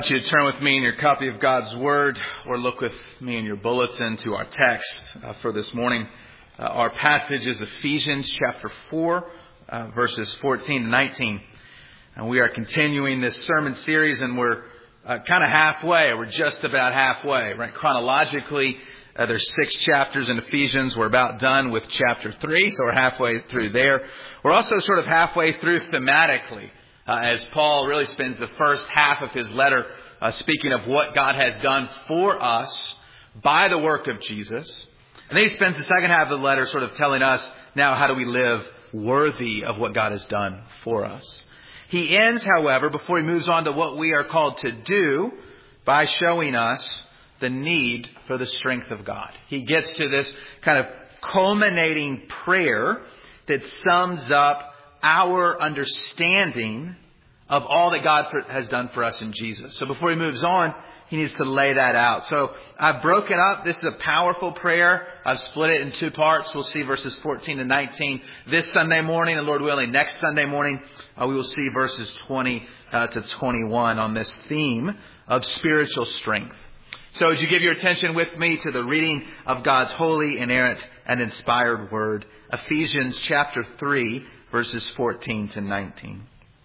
I want you to turn with me in your copy of God's Word, or look with me in your bulletin to our text for this morning. Our passage is Ephesians chapter 4, verses 14 to 19. And we are continuing this sermon series, and we're kind of halfway. We're just about halfway, right? Chronologically, there's 6 chapters in Ephesians. We're about done with chapter 3, so we're halfway through there. We're also sort of halfway through thematically. As Paul really spends the first half of his letter speaking of what God has done for us by the work of Jesus. And then he spends the second half of the letter sort of telling us, now how do we live worthy of what God has done for us. He ends, however, before he moves on to what we are called to do, by showing us the need for the strength of God. He gets to this kind of culminating prayer that sums up our understanding of all that God has done for us in Jesus. So before he moves on, he needs to lay that out. So I've broken up. This is a powerful prayer. I've split it in 2 parts. We'll see verses 14 to 19 this Sunday morning. And Lord willing, next Sunday morning, we will see verses 20 to 21 on this theme of spiritual strength. So would you give your attention with me to the reading of God's holy, inerrant, and inspired word. Ephesians chapter 3, verses 14 to 19.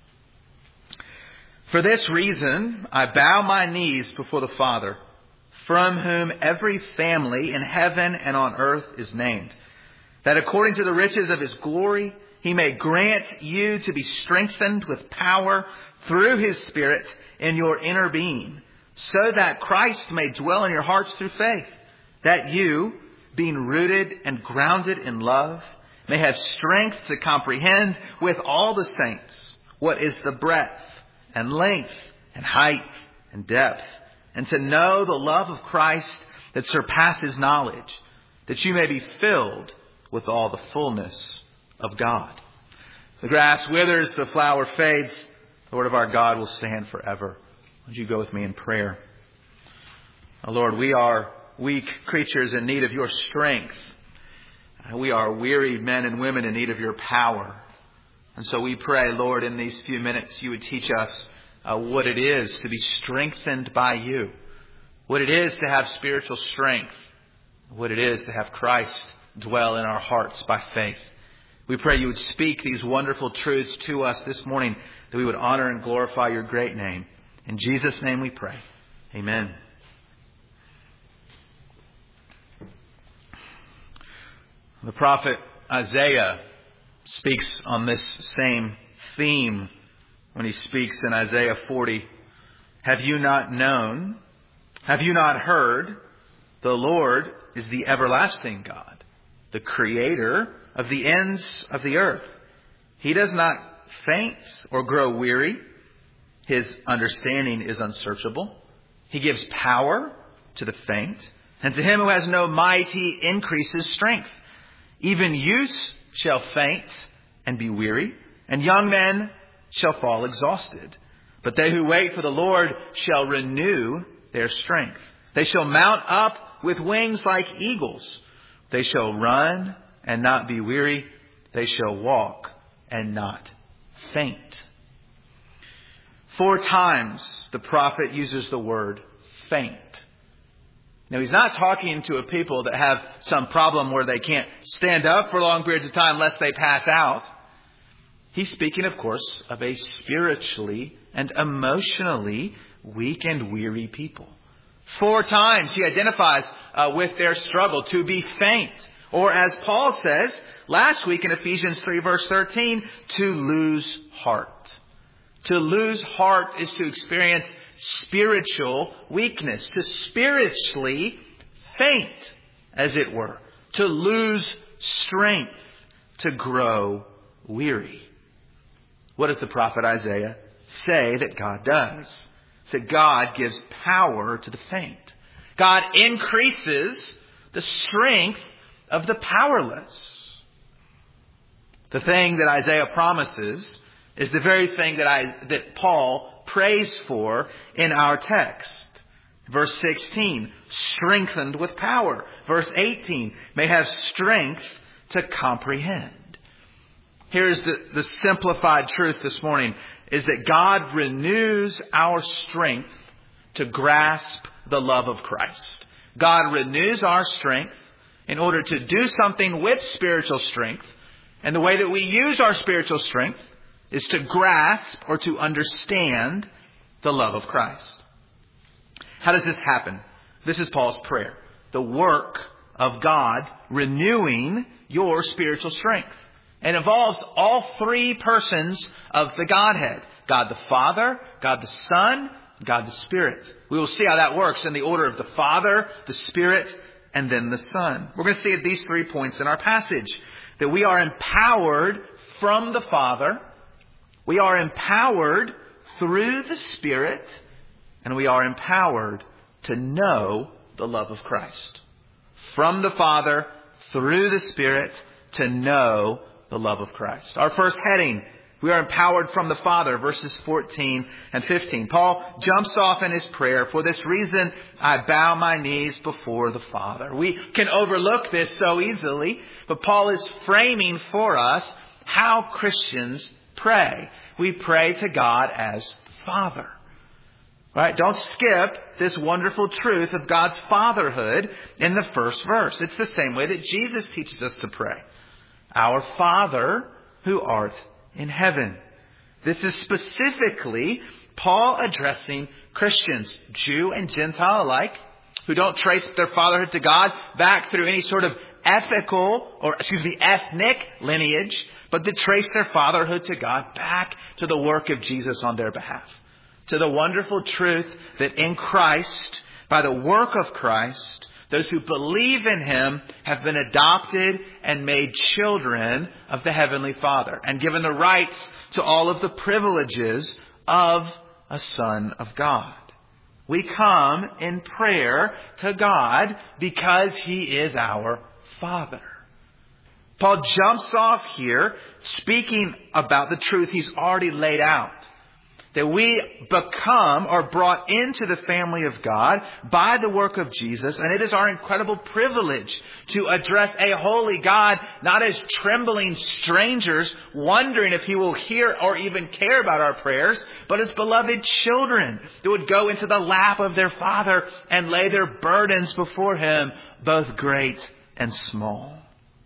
For this reason, I bow my knees before the Father, from whom every family in heaven and on earth is named, that according to the riches of his glory, he may grant you to be strengthened with power through his Spirit in your inner being, so that Christ may dwell in your hearts through faith, that you, being rooted and grounded in love, may have strength to comprehend with all the saints what is the breadth and length and height and depth, and to know the love of Christ that surpasses knowledge, that you may be filled with all the fullness of God. The grass withers, the flower fades. The word of our God will stand forever. Would you go with me in prayer? Oh Lord, we are weak creatures in need of your strength. We are weary men and women in need of your power. And so we pray, Lord, in these few minutes, you would teach us what it is to be strengthened by you, what it is to have spiritual strength, what it is to have Christ dwell in our hearts by faith. We pray you would speak these wonderful truths to us this morning, that we would honor and glorify your great name. In Jesus' name we pray. Amen. The prophet Isaiah speaks on this same theme when he speaks in Isaiah 40. Have you not known? Have you not heard? The Lord is the everlasting God, the creator of the ends of the earth. He does not faint or grow weary. His understanding is unsearchable. He gives power to the faint, and to him who has no might, he increases strength. Even youths shall faint and be weary, and young men shall fall exhausted. But they who wait for the Lord shall renew their strength. They shall mount up with wings like eagles. They shall run and not be weary. They shall walk and not faint. 4 times the prophet uses the word faint. Now, he's not talking to a people that have some problem where they can't stand up for long periods of time lest they pass out. He's speaking, of course, of a spiritually and emotionally weak and weary people. 4 times he identifies with their struggle to be faint. Or as Paul says last week in Ephesians 3 verse 13, to lose heart. To lose heart is to experience spiritual weakness, to spiritually faint, as it were, to lose strength, to grow weary. What does the prophet Isaiah say that God does? So God gives power to the faint. God increases the strength of the powerless. The thing that Isaiah promises is the very thing that Paul prays for in our text. Verse 16, strengthened with power. Verse 18, may have strength to comprehend. Here's the simplified truth this morning, is that God renews our strength to grasp the love of Christ. God renews our strength in order to do something with spiritual strength. And the way that we use our spiritual strength is to grasp or to understand the love of Christ. How does this happen? This is Paul's prayer. The work of God renewing your spiritual strength. And involves all three persons of the Godhead. God the Father, God the Son, God the Spirit. We will see how that works in the order of the Father, the Spirit, and then the Son. We're going to see at these 3 points in our passage that we are empowered from the Father, we are empowered through the Spirit, and we are empowered to know the love of Christ. From the Father, through the Spirit, to know the love of Christ. Our first heading, we are empowered from the Father, verses 14 and 15. Paul jumps off in his prayer. For this reason, I bow my knees before the Father. We can overlook this so easily, but Paul is framing for us how Christians pray. We pray to God as Father. Right? Don't skip this wonderful truth of God's fatherhood in the first verse. It's the same way that Jesus teaches us to pray. Our Father who art in heaven. This is specifically Paul addressing Christians, Jew and Gentile alike, who don't trace their fatherhood to God back through any sort of ethnic lineage, but that trace their fatherhood to God back to the work of Jesus on their behalf. To the wonderful truth that in Christ, by the work of Christ, those who believe in Him have been adopted and made children of the Heavenly Father and given the rights to all of the privileges of a son of God. We come in prayer to God because He is our Father. Paul jumps off here speaking about the truth he's already laid out. That we become or brought into the family of God by the work of Jesus. And it is our incredible privilege to address a holy God, not as trembling strangers, wondering if He will hear or even care about our prayers, but as beloved children that would go into the lap of their Father and lay their burdens before Him, both great and small.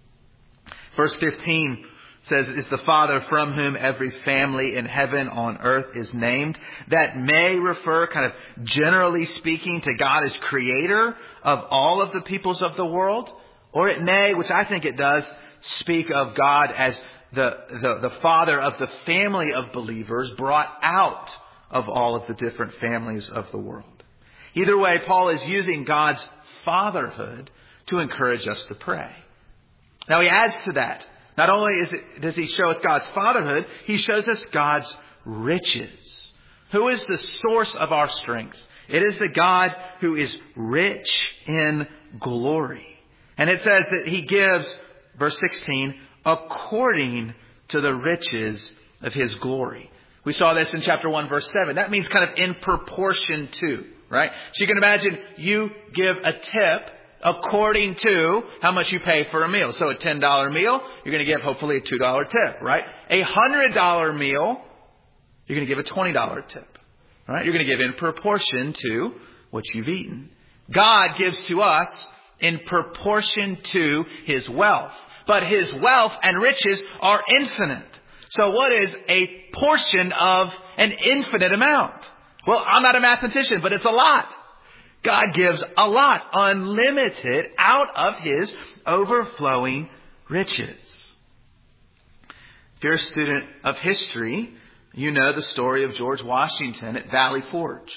Verse 15 says, is the Father from whom every family in heaven, on earth is named. That may refer, kind of generally speaking, to God as creator of all of the peoples of the world. Or it may, which I think it does, speak of God as the Father of the family of believers brought out of all of the different families of the world. Either way, Paul is using God's fatherhood to encourage us to pray. Now he adds to that. Not only does he show us God's fatherhood, he shows us God's riches. Who is the source of our strength? It is the God who is rich in glory. And it says that He gives, verse 16, according to the riches of His glory. We saw this in chapter 1, verse 7. That means kind of in proportion to, right? So you can imagine you give a tip according to how much you pay for a meal. So a $10 meal, you're going to give hopefully a $2 tip, right? A $100 meal, you're going to give a $20 tip, right? You're going to give in proportion to what you've eaten. God gives to us in proportion to His wealth. But His wealth and riches are infinite. So what is a portion of an infinite amount? Well, I'm not a mathematician, but it's a lot. God gives a lot, unlimited, out of His overflowing riches. If you're a student of history, you know the story of George Washington at Valley Forge.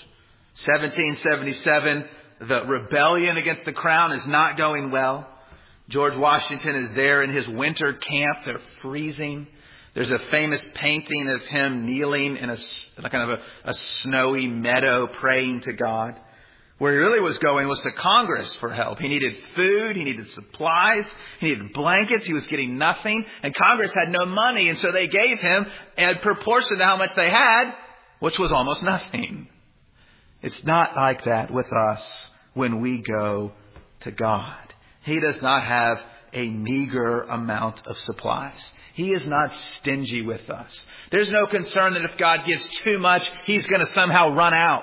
1777, the rebellion against the crown is not going well. George Washington is there in his winter camp. They're freezing. There's a famous painting of him kneeling in a snowy meadow praying to God. Where he really was going was to Congress for help. He needed food. He needed supplies. He needed blankets. He was getting nothing. And Congress had no money. And so they gave him in proportion to how much they had, which was almost nothing. It's not like that with us when we go to God. He does not have a meager amount of supplies. He is not stingy with us. There's no concern that if God gives too much, He's going to somehow run out.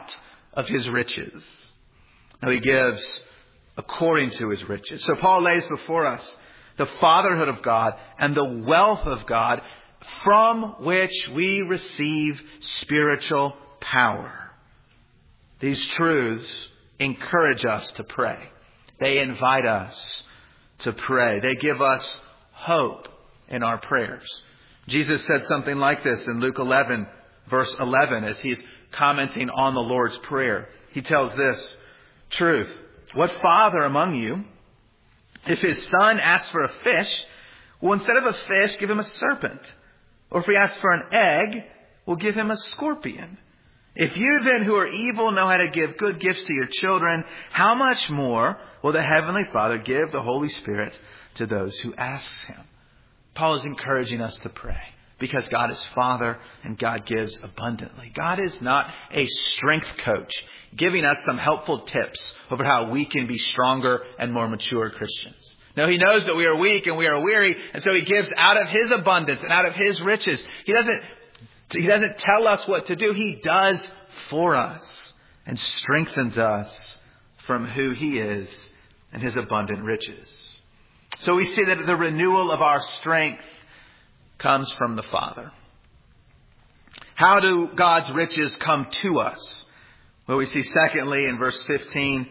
of his riches. No, he gives according to his riches. So Paul lays before us the fatherhood of God and the wealth of God from which we receive spiritual power. These truths encourage us to pray. They invite us to pray. They give us hope in our prayers. Jesus said something like this in Luke 11, verse 11, as he's commenting on the Lord's Prayer. He tells this truth. What father among you, if his son asks for a fish, will instead of a fish give him a serpent? Or if he asks for an egg, will give him a scorpion? If you then who are evil know how to give good gifts to your children, how much more will the Heavenly Father give the Holy Spirit to those who ask him? Paul is encouraging us to pray because God is Father and God gives abundantly. God is not a strength coach giving us some helpful tips over how we can be stronger and more mature Christians. No, he knows that we are weak and we are weary, and so he gives out of his abundance and out of his riches. He doesn't tell us what to do. He does for us and strengthens us from who he is and his abundant riches. So we see that the renewal of our strength comes from the Father. How do God's riches come to us? Well, we see secondly in verse 16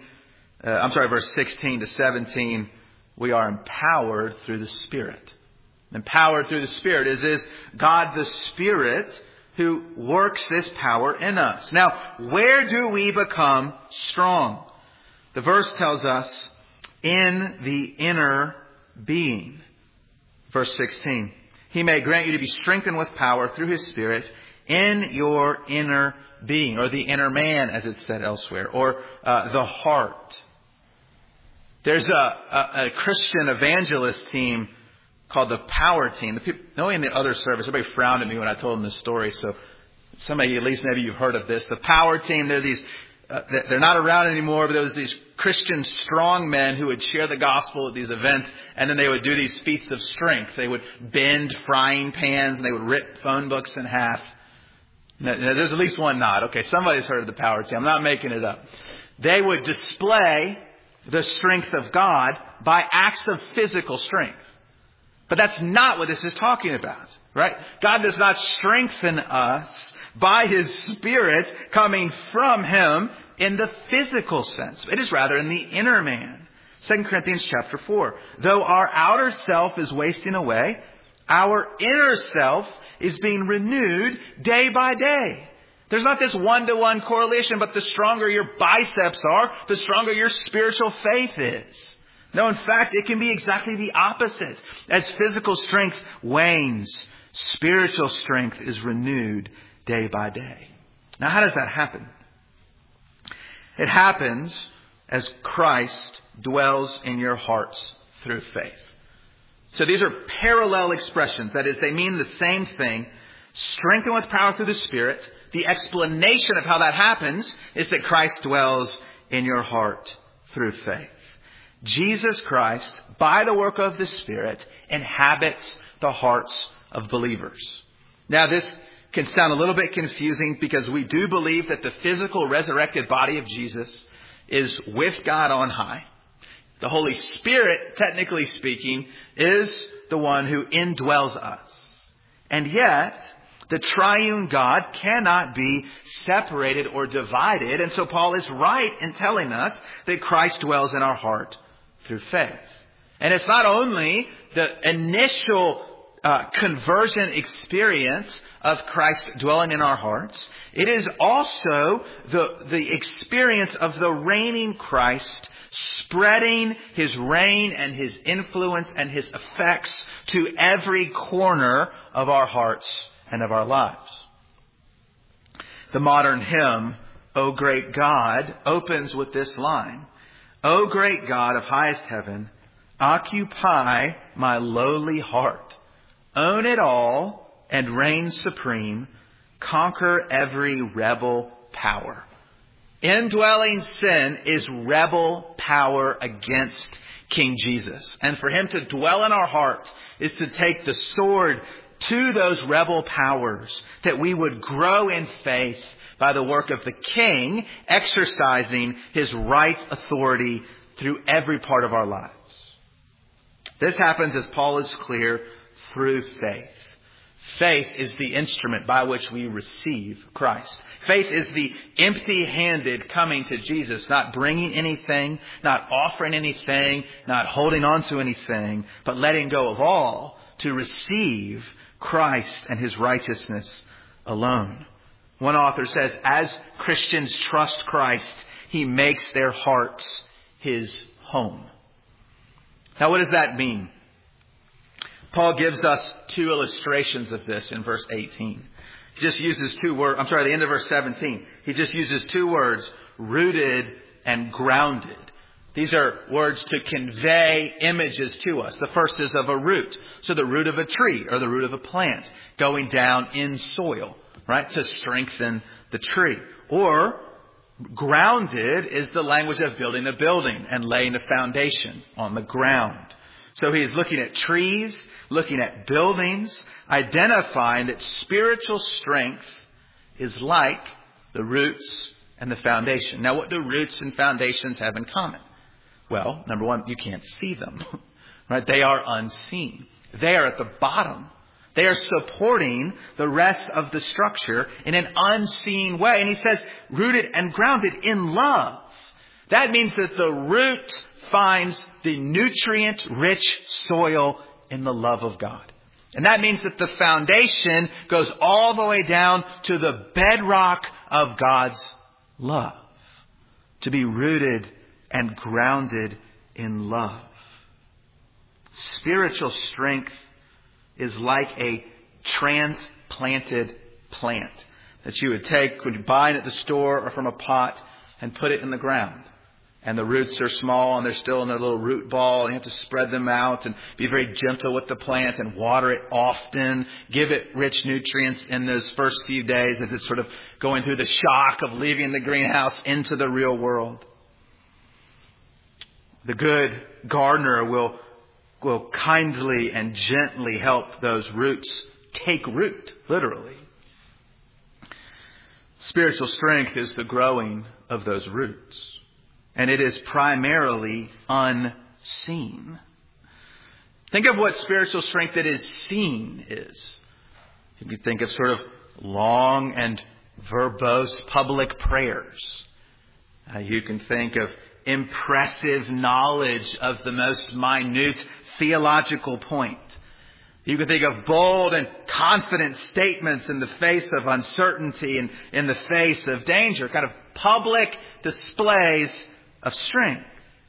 to 17, we are empowered through the Spirit. Empowered through the Spirit is God the Spirit who works this power in us. Now, where do we become strong? The verse tells us in the inner being. Verse 16. He may grant you to be strengthened with power through his Spirit in your inner being, or the inner man, as it's said elsewhere, or the heart. There's a Christian evangelist team called the Power Team. The people, knowing in the other service, everybody frowned at me when I told them this story. So somebody, at least maybe you've heard of this. The Power Team, they're not around anymore, but there was these Christian strong men who would share the gospel at these events, and then they would do these feats of strength. They would bend frying pans, and they would rip phone books in half. Now, there's at least one nod. Okay, somebody's heard of the Power Team. I'm not making it up. They would display the strength of God by acts of physical strength. But that's not what this is talking about, right? God does not strengthen us by his Spirit coming from him in the physical sense. It is rather in the inner man. 2 Corinthians chapter 4. Though our outer self is wasting away, our inner self is being renewed day by day. There's not this one-to-one correlation, but the stronger your biceps are, the stronger your spiritual faith is. No, in fact, it can be exactly the opposite. As physical strength wanes, spiritual strength is renewed day by day. Now, how does that happen? It happens as Christ dwells in your hearts through faith. So these are parallel expressions. That is, they mean the same thing. Strengthened with power through the Spirit. The explanation of how that happens is that Christ dwells in your heart through faith. Jesus Christ, by the work of the Spirit, inhabits the hearts of believers. Now, this can sound a little bit confusing because we do believe that the physical resurrected body of Jesus is with God on high. The Holy Spirit, technically speaking, is the one who indwells us. And yet, the triune God cannot be separated or divided. And so Paul is right in telling us that Christ dwells in our heart through faith. And it's not only the initial conversion experience of Christ dwelling in our hearts. It is also the experience of the reigning Christ spreading his reign and his influence and his effects to every corner of our hearts and of our lives. The modern hymn, O Great God, opens with this line. O great God of highest heaven, occupy my lowly heart. Own it all and reign supreme. Conquer every rebel power. Indwelling sin is rebel power against King Jesus. And for him to dwell in our heart is to take the sword to those rebel powers, that we would grow in faith by the work of the King, exercising his right authority through every part of our lives. This happens, as Paul is clear, through faith. Faith is the instrument by which we receive Christ. Faith is the empty-handed coming to Jesus, not bringing anything, not offering anything, not holding on to anything, but letting go of all to receive Christ and his righteousness alone. One author says, as Christians trust Christ, he makes their hearts his home. Now, what does that mean? Paul gives us two illustrations of this in verse 18. He just uses the end of verse 17. He just uses two words, rooted and grounded. These are words to convey images to us. The first is of a root. So the root of a tree or the root of a plant going down in soil, right, to strengthen the tree. Or grounded is the language of building a building and laying a foundation on the ground. So he's looking at trees, looking at buildings, identifying that spiritual strength is like the roots and the foundation. Now, what do roots and foundations have in common? Well, number one, you can't see them, right? They are unseen. They are at the bottom. They are supporting the rest of the structure in an unseen way. And he says, rooted and grounded in love. That means that the root finds the nutrient-rich soil in the love of God. And that means that the foundation goes all the way down to the bedrock of God's love. To be rooted and grounded in love. Spiritual strength is like a transplanted plant that you would take when you buy it at the store or from a pot and put it in the ground. And the roots are small and they're still in their little root ball. And you have to spread them out and be very gentle with the plant and water it often. Give it rich nutrients in those first few days as it's sort of going through the shock of leaving the greenhouse into the real world. The good gardener will kindly and gently help those roots take root, literally. Spiritual strength is the growing of those roots. And it is primarily unseen. Think of what spiritual strength that is seen is. You can think of sort of long and verbose public prayers. You can think of impressive knowledge of the most minute theological point. You can think of bold and confident statements in the face of uncertainty and in the face of danger. Kind of public displays of strength.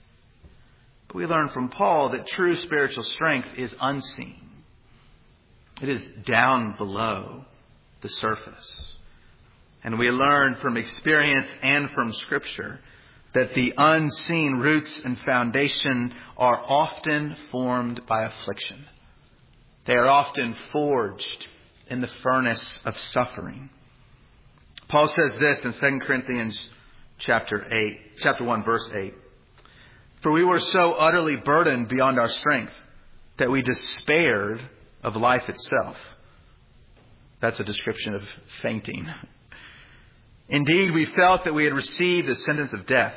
But we learn from Paul that true spiritual strength is unseen. It is down below the surface. And we learn from experience and from Scripture that the unseen roots and foundation are often formed by affliction. They are often forged in the furnace of suffering. Paul says this in 2 Corinthians chapter 1, verse 8. For we were so utterly burdened beyond our strength that we despaired of life itself. That's a description of fainting. Indeed, we felt that we had received the sentence of death.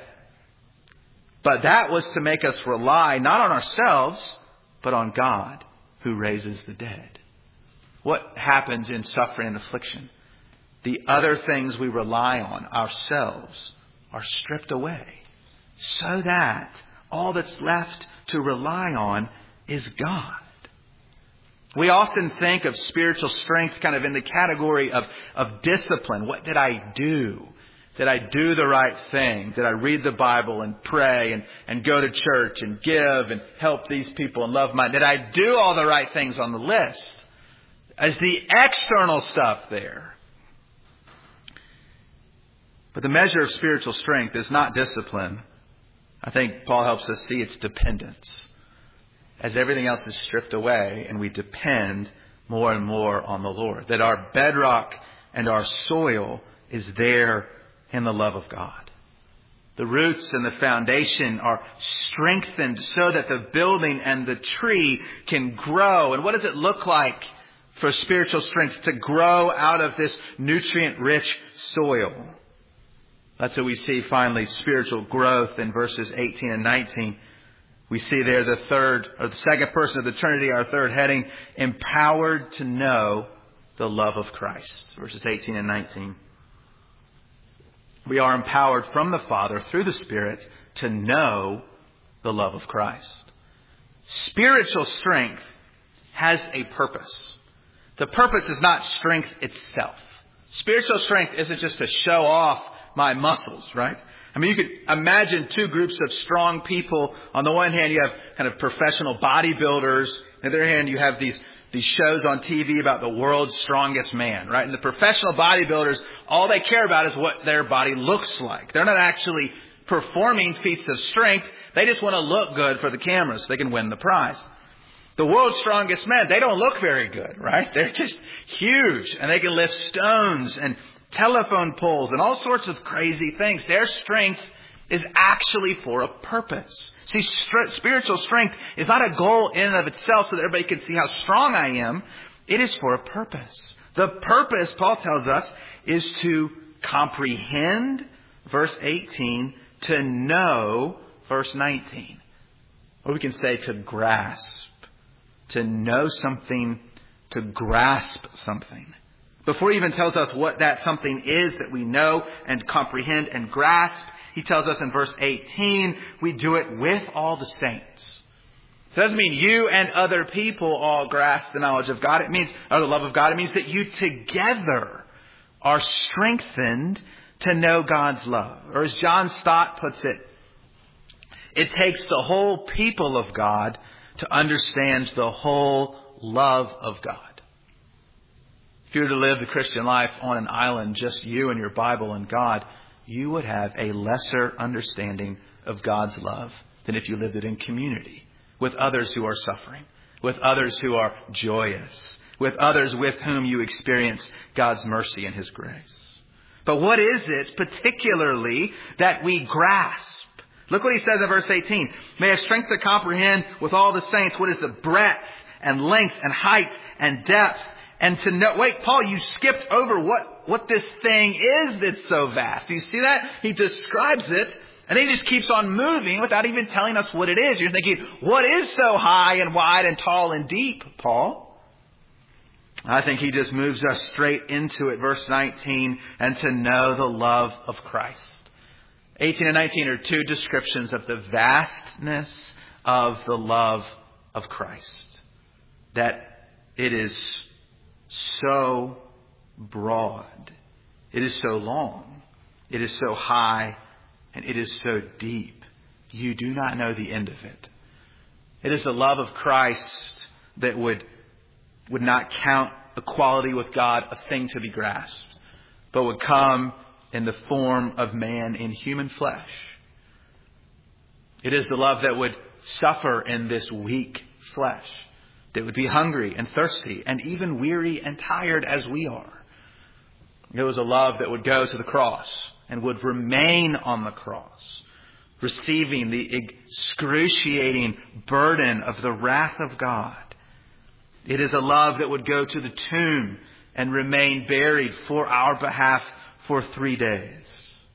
But that was to make us rely not on ourselves, but on God who raises the dead. What happens in suffering and affliction? The other things we rely on, ourselves, are stripped away so that all that's left to rely on is God. We often think of spiritual strength kind of in the category of discipline. What did I do? Did I do the right thing? Did I read the Bible and pray and go to church and give and help these people and love mine? Did I do all the right things on the list? As the external stuff there. But the measure of spiritual strength is not discipline. I think Paul helps us see its dependence. As everything else is stripped away and we depend more and more on the Lord. That our bedrock and our soil is there in the love of God. The roots and the foundation are strengthened so that the building and the tree can grow. And what does it look like for spiritual strength to grow out of this nutrient-rich soil. That's what we see finally, spiritual growth in verses 18 and 19. We see there the second person of the Trinity, our third heading, empowered to know the love of Christ. Verses 18 and 19. We are empowered from the Father through the Spirit to know the love of Christ. Spiritual strength has a purpose. The purpose is not strength itself. Spiritual strength isn't just to show off my muscles, right? I mean, you could imagine two groups of strong people. On the one hand, you have kind of professional bodybuilders. On the other hand, you have these shows on TV about the world's strongest man, right? And the professional bodybuilders, all they care about is what their body looks like. They're not actually performing feats of strength. They just want to look good for the cameras so they can win the prize. The world's strongest men, they don't look very good, right? They're just huge, and they can lift stones and telephone poles and all sorts of crazy things. Their strength is actually for a purpose. See, spiritual strength is not a goal in and of itself so that everybody can see how strong I am. It is for a purpose. The purpose, Paul tells us, is to comprehend, verse 18, to know, verse 19. Or we can say to grasp. To know something, to grasp something. Before he even tells us what that something is that we know and comprehend and grasp, he tells us in verse 18, we do it with all the saints. It doesn't mean you and other people all grasp the knowledge of God. It means, or the love of God. It means that you together are strengthened to know God's love. Or as John Stott puts it, it takes the whole people of God to understand the whole love of God. If you were to live the Christian life on an island, just you and your Bible and God, you would have a lesser understanding of God's love than if you lived it in community with others who are suffering, with others who are joyous, with others with whom you experience God's mercy and His grace. But what is it particularly that we grasp? Look what he says in verse 18. May have strength to comprehend with all the saints what is the breadth and length and height and depth. And to know, wait, Paul, you skipped over what this thing is that's so vast. Do you see that? He describes it and he just keeps on moving without even telling us what it is. You're thinking, what is so high and wide and tall and deep, Paul? I think he just moves us straight into it. Verse 19, and to know the love of Christ. 18 and 19 are two descriptions of the vastness of the love of Christ. That it is so broad. It is so long. It is so high. And it is so deep. You do not know the end of it. It is the love of Christ that would not count equality with God a thing to be grasped, but would come in the form of man in human flesh. It is the love that would suffer in this weak flesh, that would be hungry and thirsty and even weary and tired as we are. It was a love that would go to the cross and would remain on the cross, receiving the excruciating burden of the wrath of God. It is a love that would go to the tomb and remain buried for our behalf for 3 days.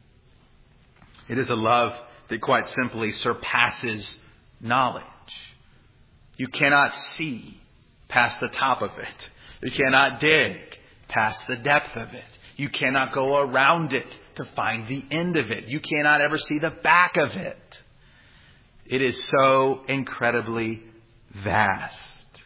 It is a love that quite simply surpasses knowledge. You cannot see past the top of it. You cannot dig past the depth of it. You cannot go around it to find the end of it. You cannot ever see the back of it. It is so incredibly vast.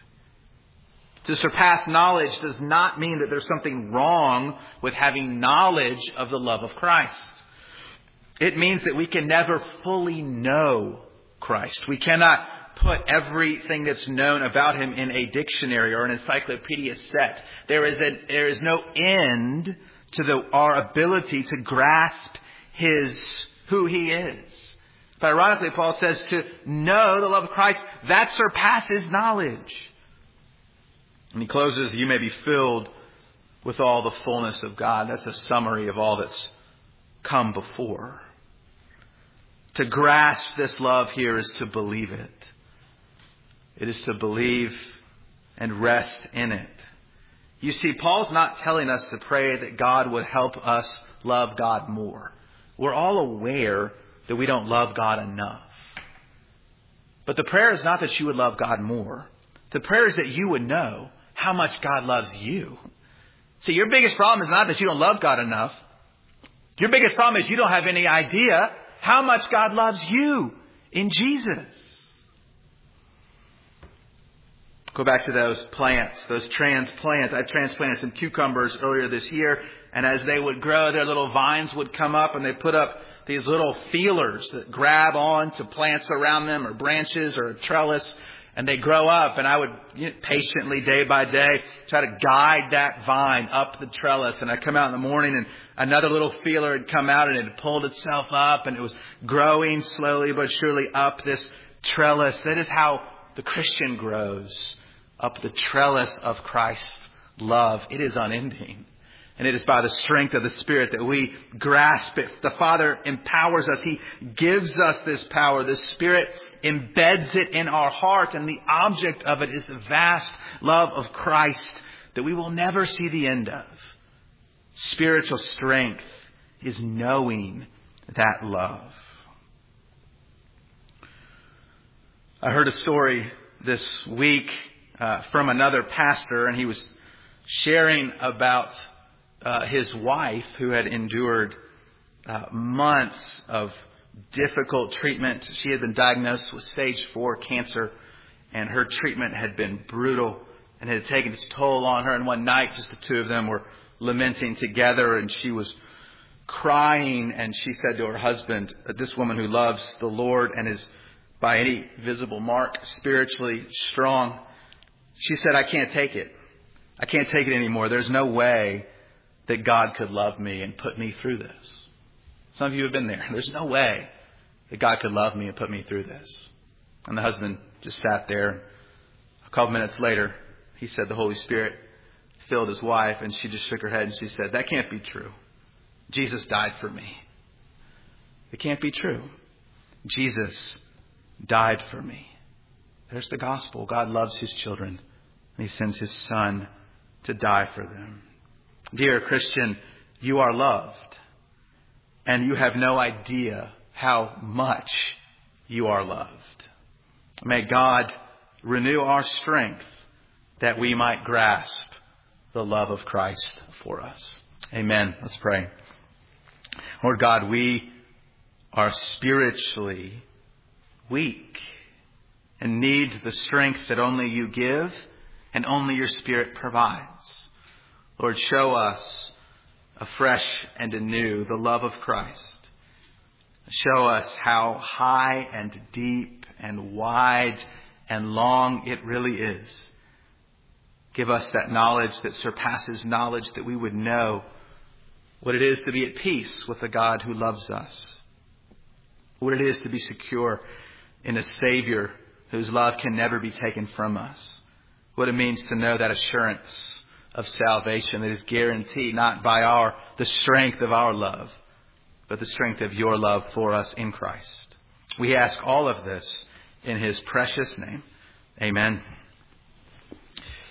To surpass knowledge does not mean that there's something wrong with having knowledge of the love of Christ. It means that we can never fully know Christ. We cannot put everything that's known about Him in a dictionary or an encyclopedia set. There is no end to our ability to grasp who He is. But ironically, Paul says to know the love of Christ, that surpasses knowledge. And he closes, you may be filled with all the fullness of God. That's a summary of all that's come before. To grasp this love here is to believe it. It is to believe and rest in it. You see, Paul's not telling us to pray that God would help us love God more. We're all aware that we don't love God enough. But the prayer is not that you would love God more. The prayer is that you would know how much God loves you. See, your biggest problem is not that you don't love God enough. Your biggest problem is you don't have any idea how much God loves you in Jesus. Go back to those plants, those transplants. I transplanted some cucumbers earlier this year. And as they would grow, their little vines would come up and they put up these little feelers that grab on to plants around them or branches or a trellis. And they grow up, and I would patiently, day by day, try to guide that vine up the trellis. And I'd come out in the morning, and another little feeler had come out, and it had pulled itself up, and it was growing slowly but surely up this trellis. That is how the Christian grows, up the trellis of Christ's love. It is unending. And it is by the strength of the Spirit that we grasp it. The Father empowers us. He gives us this power. The Spirit embeds it in our heart. And the object of it is the vast love of Christ that we will never see the end of. Spiritual strength is knowing that love. I heard a story this week from another pastor, and he was sharing about his wife, who had endured months of difficult treatment. She had been diagnosed with stage 4 cancer, and her treatment had been brutal and had taken its toll on her. And one night, just the two of them were lamenting together, and she was crying, and she said to her husband, this woman who loves the Lord and is by any visible mark spiritually strong, she said, I can't take it. I can't take it anymore. There's no way that God could love me and put me through this. Some of you have been there. There's no way that God could love me and put me through this. And the husband just sat there. A couple minutes later, he said the Holy Spirit filled his wife, and she just shook her head and she said, that can't be true. Jesus died for me. It can't be true. Jesus died for me. There's the gospel. God loves his children, and he sends his Son to die for them. Dear Christian, you are loved, and you have no idea how much you are loved. May God renew our strength that we might grasp the love of Christ for us. Amen. Let's pray. Lord God, we are spiritually weak and need the strength that only you give and only your Spirit provides. Lord, show us afresh and anew the love of Christ. Show us how high and deep and wide and long it really is. Give us that knowledge that surpasses knowledge, that we would know what it is to be at peace with a God who loves us. What it is to be secure in a Savior whose love can never be taken from us. What it means to know that assurance of salvation that is guaranteed not by the strength of our love, but the strength of your love for us in Christ. We ask all of this in his precious name. Amen.